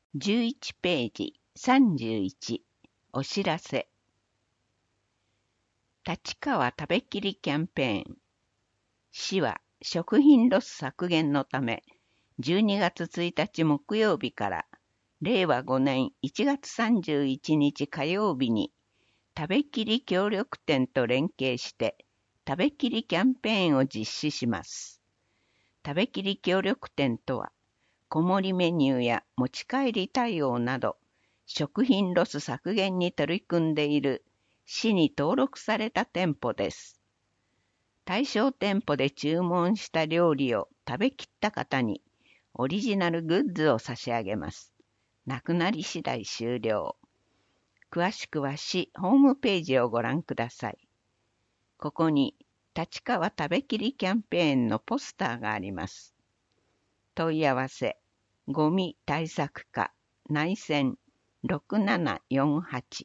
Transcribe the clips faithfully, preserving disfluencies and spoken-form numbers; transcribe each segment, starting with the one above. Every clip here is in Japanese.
じゅういちページさんじゅういちお知らせ。立川食べきりキャンペーン。市は食品ロス削減のため、じゅうにがつついたち木曜日かられいわごねんいちがつさんじゅういちにち火曜日に食べきり協力店と連携して食べきりキャンペーンを実施します。食べきり協力店とは、小盛りメニューや持ち帰り対応など、食品ロス削減に取り組んでいる市に登録された店舗です。対象店舗で注文した料理を食べきった方にオリジナルグッズを差し上げます。なくなり次第終了。詳しくは市ホームページをご覧ください。ここに立川食べきりキャンペーンのポスターがあります。問い合わせ、ゴミ対策課内線ろくななよんはち。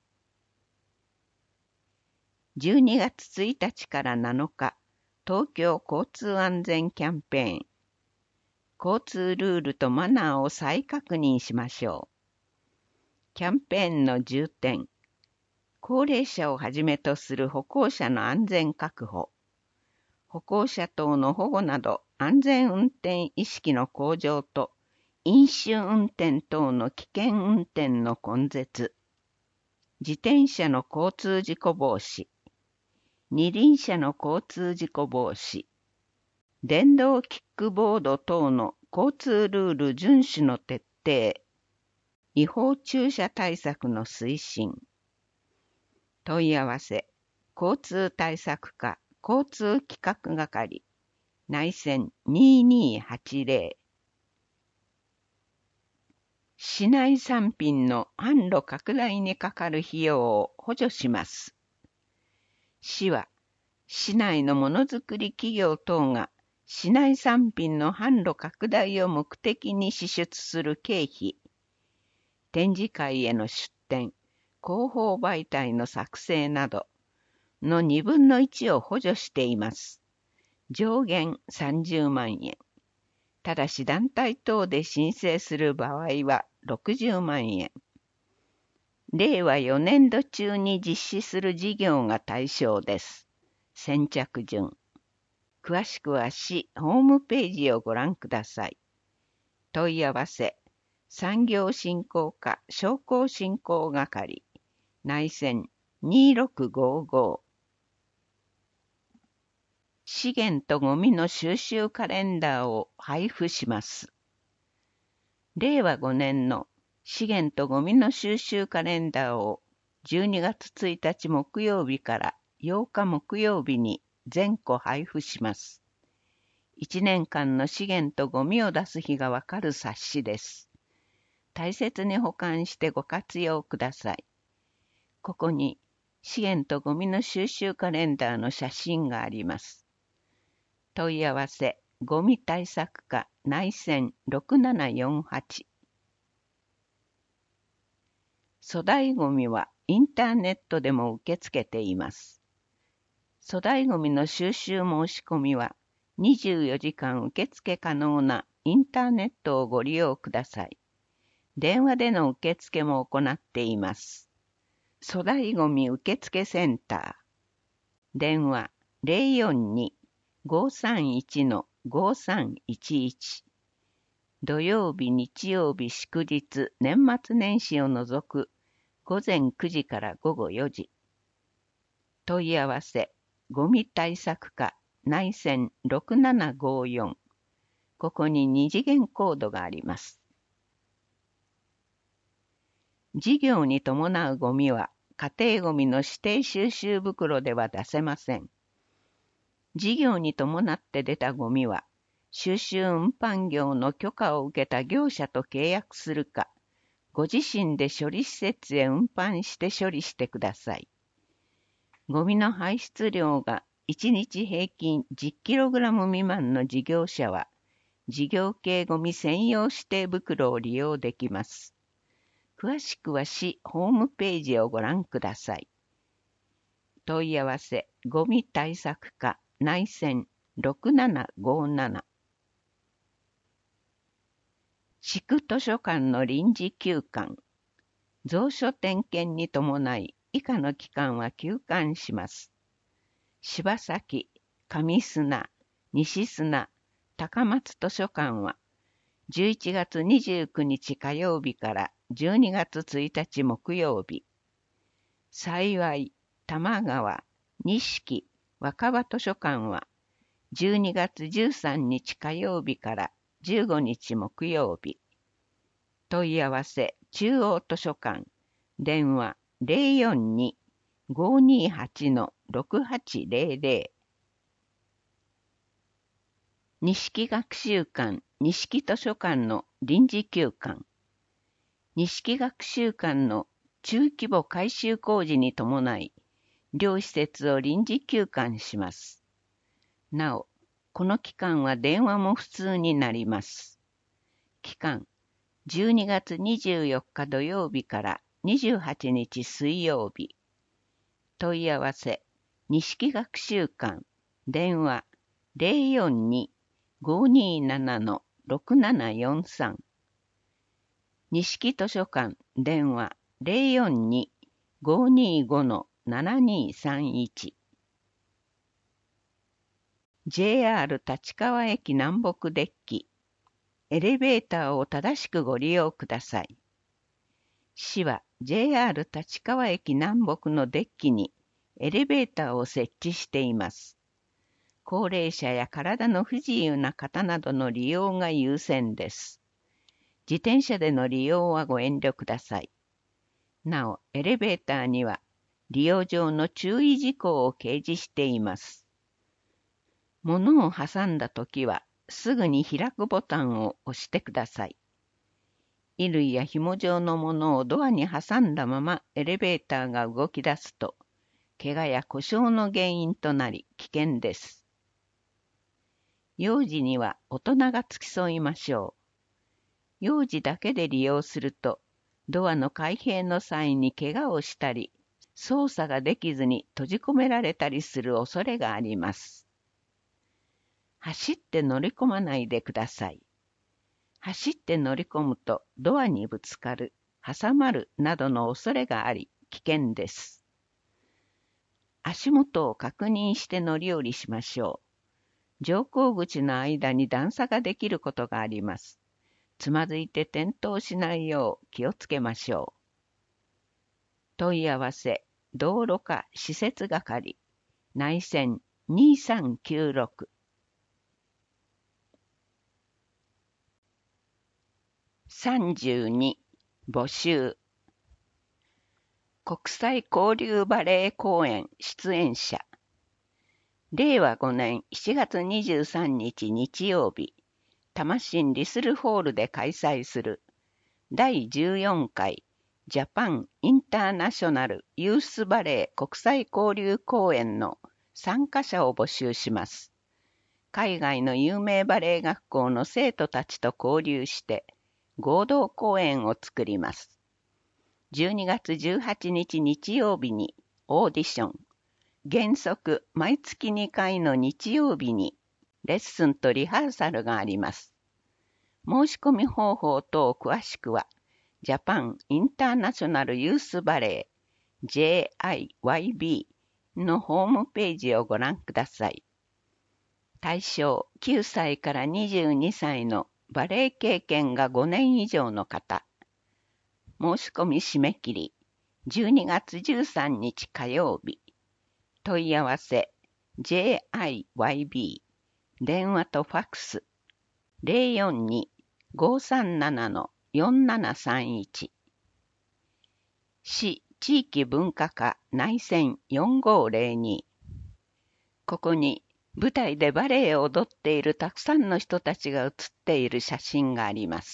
じゅうにがつついたちからなのか、東京交通安全キャンペーン。交通ルールとマナーを再確認しましょう。キャンペーンの重点。高齢者をはじめとする歩行者の安全確保。歩行者等の保護など安全運転意識の向上と飲酒運転等の危険運転の根絶。自転車の交通事故防止。二輪車の交通事故防止。電動キックボード等の交通ルール遵守の徹底。違法駐車対策の推進。問い合わせ。交通対策課交通企画係内線ににはちぜろ。市内産品の販路拡大にかかる費用を補助します。市は市内のものづくり企業等が市内産品の販路拡大を目的に支出する経費、展示会への出展、広報媒体の作成などのにぶんのいちを補助しています。上限さんじゅうまんえん。ただし団体等で申請する場合はろくじゅうまんえん。れいわよねんど中に実施する事業が対象です。先着順。詳しくは市ホームページをご覧ください。問い合わせ。産業振興課商工振興係内線にろくごご。資源とゴミの収集カレンダーを配布します。れいわごねんの資源とゴミの収集カレンダーをじゅうにがつついたち木曜日からようか木曜日に全個配布します。いちねんかんの資源とゴミを出す日がわかる冊子です。大切に保管してご活用ください。ここに資源とゴミの収集カレンダーの写真があります。問い合わせ、ゴミ対策課内線ろくななよんはち。粗大ゴミはインターネットでも受け付けています。粗大ゴミの収集申し込みはにじゅうよじかん受付可能なインターネットをご利用ください。電話での受付も行っています。粗大ゴミ受付センター。電話 ゼロよんに ごさんいち ごさんいちいち。土曜日、日曜日、祝日、年末年始を除くごぜんくじからごごよじ。問い合わせ、ゴミ対策課内線ろくななごよん。ここに二次元コードがあります。事業に伴うゴミは家庭ゴミの指定収集袋では出せません。事業に伴って出たゴミは収集運搬業の許可を受けた業者と契約するか、ご自身で処理施設へ運搬して処理してください。ゴミの排出量がいちにち平均 じゅっキログラム 未満の事業者は、事業系ゴミ専用指定袋を利用できます。詳しくは市ホームページをご覧ください。問い合わせ、ゴミ対策課内線ろくななごなな。 市区図書館の臨時休館。蔵書点検に伴い、以下の期間は休館します。柴崎、上砂、西砂、高松図書館は、じゅういちがつにじゅうくにち火曜日からじゅうにがつついたち木曜日。幸、玉川、錦、若葉図書館は、じゅうにがつじゅうさんにち火曜日からじゅうごにち木曜日。問い合わせ、中央図書館、電話 ゼロよんに ごーにーはち ろくはちゼロゼロ。錦学習館、錦図書館の臨時休館。錦学習館の中規模改修工事に伴い、両施設を臨時休館します。なお、この期間は電話も普通になります。期間、じゅうにがつにじゅうよっか土曜日からにじゅうはちにち水曜日。問い合わせ、錦学習館、電話 ゼロよんに ごーにーなな ろくななよんさん。錦図書館、電話 ゼロよんに ごーにーご ななにーさんいち。ジェイアール 立川駅南北デッキ。エレベーターを正しくご利用ください。市は ジェイアール 立川駅南北のデッキにエレベーターを設置しています。高齢者や体の不自由な方などの利用が優先です。自転車での利用はご遠慮ください。なお、エレベーターには利用上の注意事項を掲示しています。物を挟んだときは、すぐに開くボタンを押してください。衣類や紐状のものをドアに挟んだままエレベーターが動き出すと、怪我や故障の原因となり危険です。幼児には大人が付き添いましょう。幼児だけで利用すると、ドアの開閉の際に怪我をしたり、操作ができずに閉じ込められたりする恐れがあります。走って乗り込まないでください。走って乗り込むとドアにぶつかる、挟まるなどの恐れがあり危険です。足元を確認して乗り降りしましょう。乗降口の間に段差ができることがあります。つまずいて転倒しないよう気をつけましょう。問い合わせ、道路課施設係、内線にさんきゅうろく。さんじゅうに、募集。国際交流バレエ公演出演者。れいわごねんしちがつにじゅうさんにち日曜日、多摩市リスルホールで開催するだいじゅうよんかいジャパンインターナショナルユースバレエ国際交流公演の参加者を募集します。海外の有名バレエ学校の生徒たちと交流して、合同公演を作ります。じゅうにがつじゅうはちにち日曜日にオーディション。原則毎月にかいの日曜日にレッスンとリハーサルがあります。申し込み方法等詳しくは、ジャパンインターナショナルユースバレエ ジェイアイワイビー のホームページをご覧ください。対象きゅうさいからにじゅうにさいのバレエ経験がごねん以上の方。申し込み締め切りじゅうにがつじゅうさんにち火曜日。問い合わせ ジェイアイワイビー 電話とファックス ゼロよんに ごーさんなな よんななさんいち。市地域文化課内線よんごーゼロに。ここに舞台でバレエを踊っているたくさんの人たちが写っている写真があります。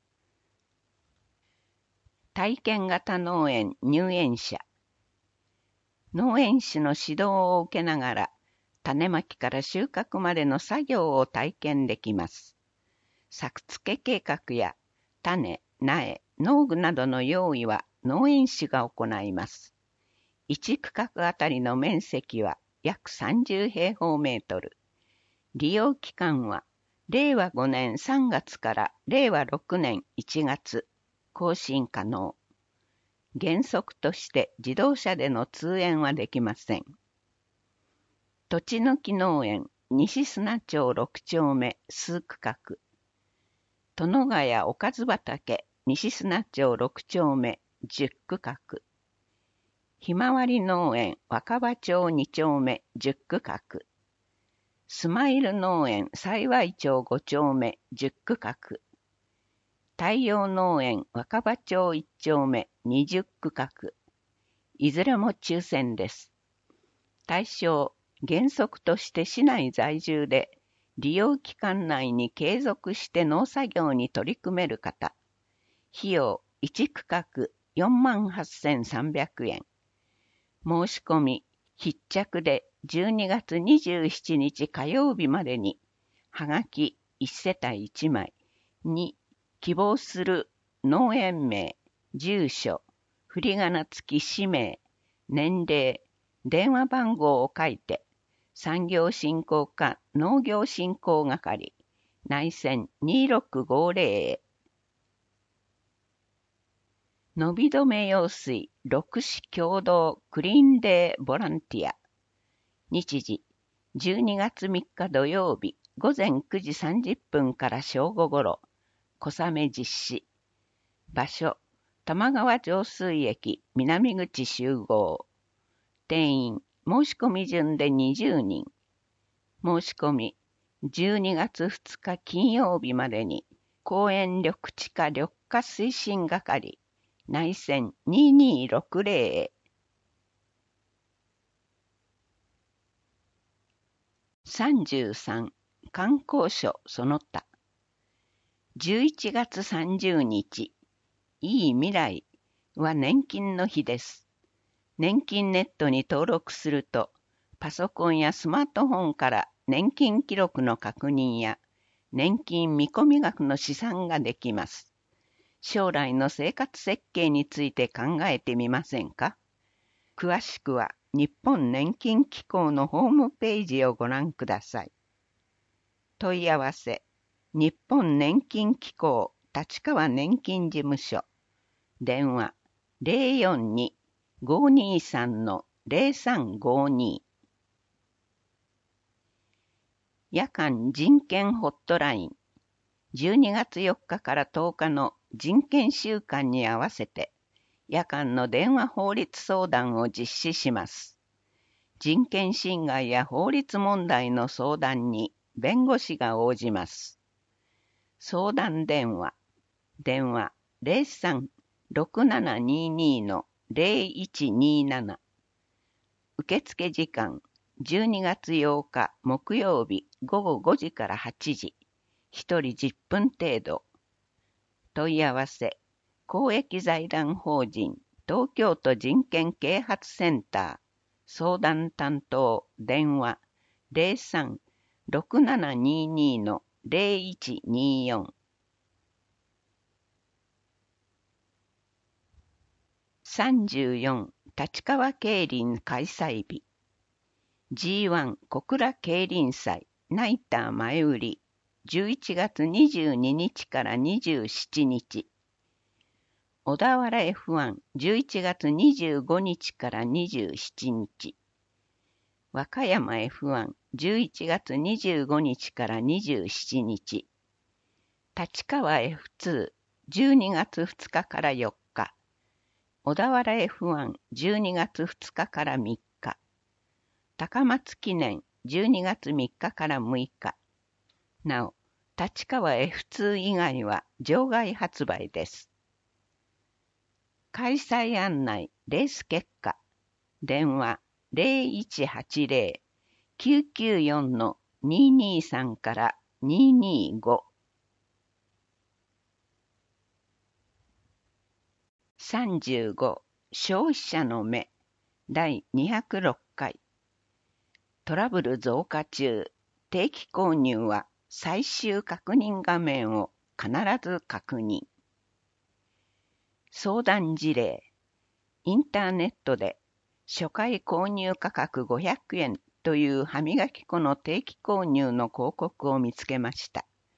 体験型農園入園者。農園士の指導を受けながら、種まきから収穫までの作業を体験できます。作付け計画や種、苗、農具などの用意は農園士が行います。いち区画あたりの面積は約さんじゅうへいほうメートル。利用期間はれいわごねんさんがつかられいわろくねんいちがつ、更新可能。原則として自動車での通園はできません。土地抜き農園西砂町ろく丁目数区画、殿ヶ谷おかず畑西砂町ろく丁目じゅっ区画、ひまわり農園若葉町に丁目じゅっ区画、スマイル農園幸町ご丁目じゅっ区画、太陽農園若葉町いち丁目にじゅっ区画、いずれも抽選です。対象、原則として市内在住で、利用期間内に継続して農作業に取り組める方。費用いち区画よんまんはっせんさんびゃくえん。申し込み、必着でじゅうにがつにじゅうしちにち火曜日までに、はがきいち世帯いちまいに希望する農園名、住所、振り仮名付き氏名、年齢、電話番号を書いて、産業振興課農業振興係、内線にろくごぜろへ。伸び止め用水六市共同クリーンデーボランティア。日時、じゅうにがつみっか土曜日、午前くじさんじゅっぷんから正午ごろ、小雨実施。場所、玉川上水駅南口集合。定員、申し込み順でにじゅうにん。申し込み、じゅうにがつふつか金曜日までに、公園緑地課緑化推進係、内線ににろくぜろへ。さんじゅうさん、観光所その他。じゅういちがつさんじゅうにち、いい未来は年金の日です。年金ネットに登録すると、パソコンやスマートフォンから年金記録の確認や年金見込み額の試算ができます。将来の生活設計について考えてみませんか？詳しくは日本年金機構のホームページをご覧ください。問い合わせ、日本年金機構立川年金事務所、電話 ゼロよんに ごーにーさん ゼロさんごーに。夜間人権ホットライン、じゅうにがつよっかからとおかの人権週間に合わせて、夜間の電話法律相談を実施します。人権侵害や法律問題の相談に弁護士が応じます。相談電話、電話 ゼロさん ろくななにーにー ゼロいちにーなな。受付時間、じゅうにがつようか木曜日ごごごじからはちじ、ひとりじゅっぷん程度。問い合わせ、公益財団法人東京都人権啓発センター、相談担当電話 ゼロさん ろくななにーにー ゼロいちにーよん。さんじゅうよん、立川競輪開催日。ジーワン 小倉競輪祭ナイター前売りじゅういちがつにじゅうににちからにじゅうしちにち。小田原 エフワン じゅういちがつにじゅうごにちからにじゅうしちにち。和歌山 エフワン じゅういちがつにじゅうごにちからにじゅうしちにち。立川 エフツー じゅうにがつふつかからよっか。小田原 エフワン じゅうにがつふつかからみっか。高松記念じゅうにがつみっかからむいか。なお、立川 エフツー 以外は場外発売です。開催案内、レース結果、電話 ゼロいちはちゼロ きゅうきゅうよん にーにーさん からにーにーご。さんじゅうご、消費者の目、だいにひゃくろっかい。トラブル増加中、定期購入は最終確認画面を必ず確認。相談事例、インターネットで初回購入価格ごひゃくえんという歯磨き粉の定期購入の広告を見つけました。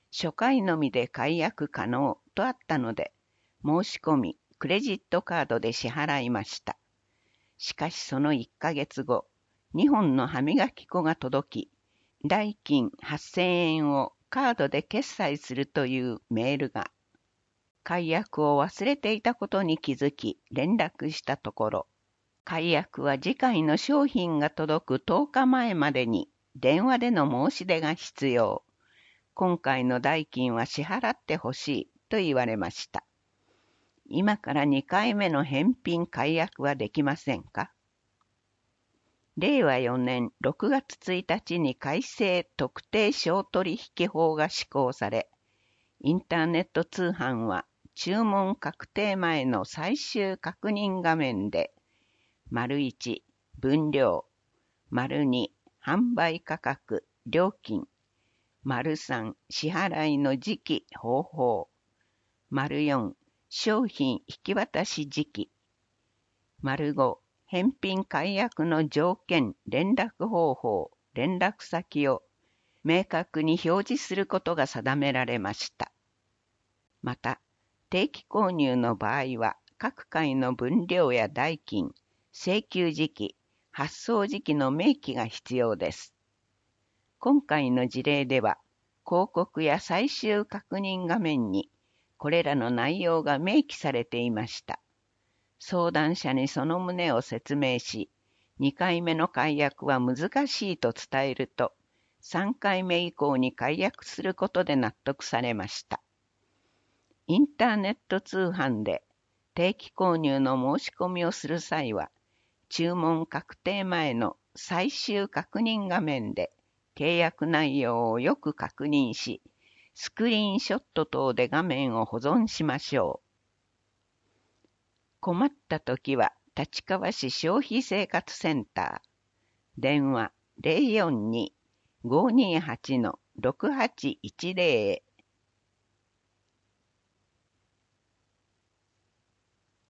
初回のみで解約可能とあったので、申し込み、クレジットカードで支払いました。しかしそのいっかげつご、にほんの歯磨き粉が届き、代金はっせんえんをカードで決済するというメールが、解約を忘れていたことに気づき連絡したところ、解約は次回の商品が届くとおかまえまでに電話での申し出が必要。今回の代金は支払ってほしいと言われました。今からにかいめの返品解約はできませんか？れいわよねんろくがつついたちに改正特定商取引法が施行され、インターネット通販は注文確定前の最終確認画面で、丸いち、分量、丸に、販売価格、料金、丸さん、支払いの時期、方法、丸よん、商品引き渡し時期、丸ご、返品解約の条件、連絡方法、連絡先を明確に表示することが定められました。また、定期購入の場合は、各回の分量や代金、請求時期、発送時期の明記が必要です。今回の事例では、広告や最終確認画面に、これらの内容が明記されていました。相談者にその旨を説明し、にかいめの解約は難しいと伝えると、さんかいめ以降に解約することで納得されました。インターネット通販で定期購入の申し込みをする際は、注文確定前の最終確認画面で契約内容をよく確認し、スクリーンショット等で画面を保存しましょう。困ったときは、立川市消費生活センター、電話 ゼロよんに ごーにーはち ろくはちいちゼロ